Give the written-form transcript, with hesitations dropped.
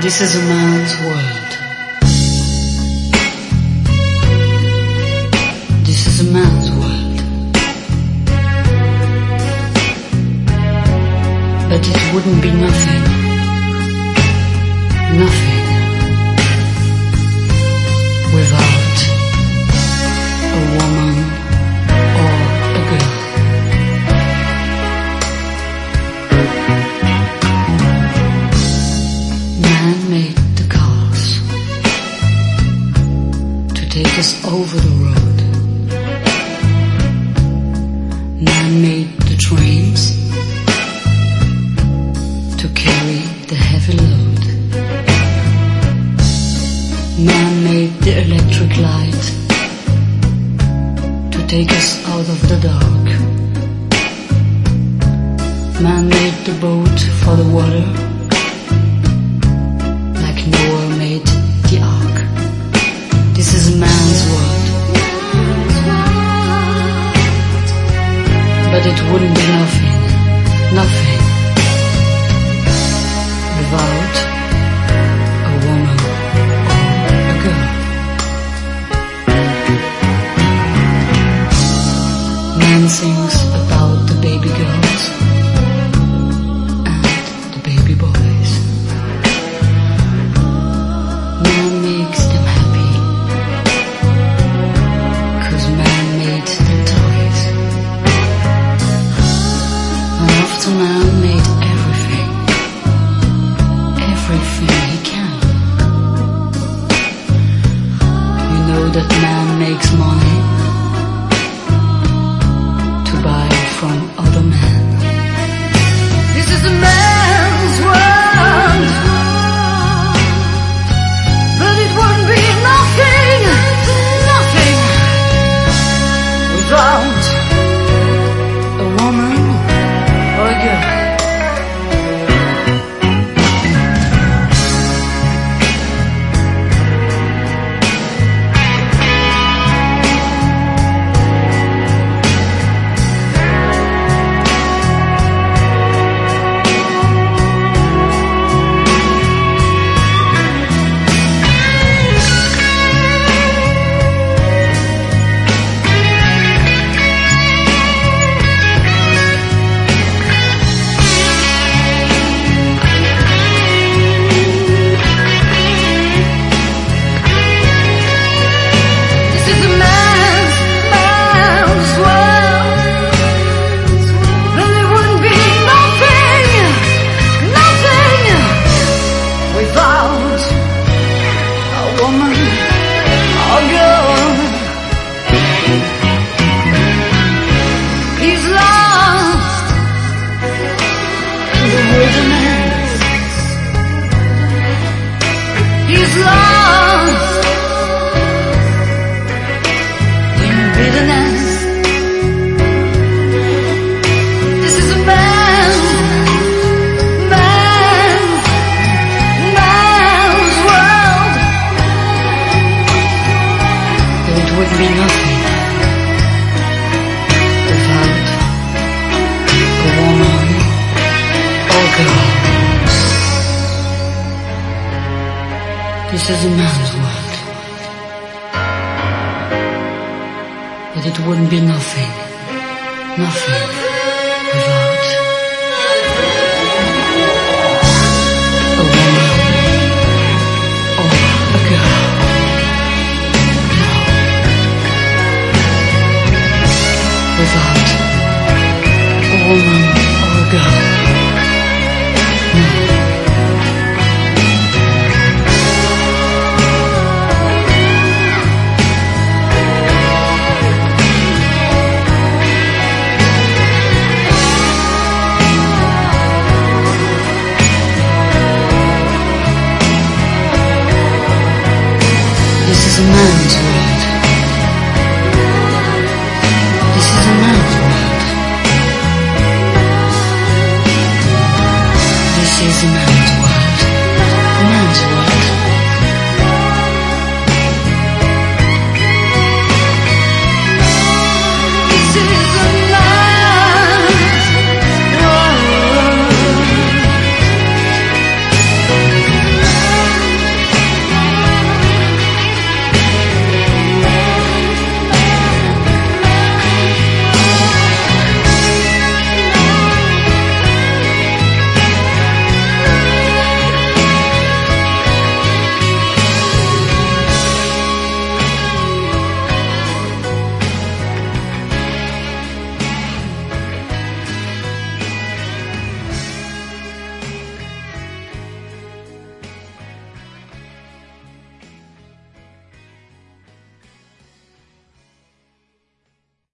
This is a man's world. This is a man's world. But it wouldn't be nothing. Nothing. Without a woman or a girl. Man made the cars to take us over the road. Man made the trains to carry the heavy load. Man made the electric light to take us out of the dark. Man made the boat for the water, like Noah made the ark. This is a man's world. But it wouldn't be nothing, nothing, without a woman or a girl. Man sings about the baby girls and the baby boys. Man makes them happy, 'cause man made them toys. And after man made everything, everything he can. You know that man makes money to buy from other men. This is a man's world. But it wouldn't be nothing, nothing, without a woman or a girl. He's lost in bitterness. This is a man's world. But it wouldn't be nothing without a woman or girl. This is a man's world. But it wouldn't be nothing, nothing without a woman or a girl. No. Without a woman or a girl. No. This is a man's world.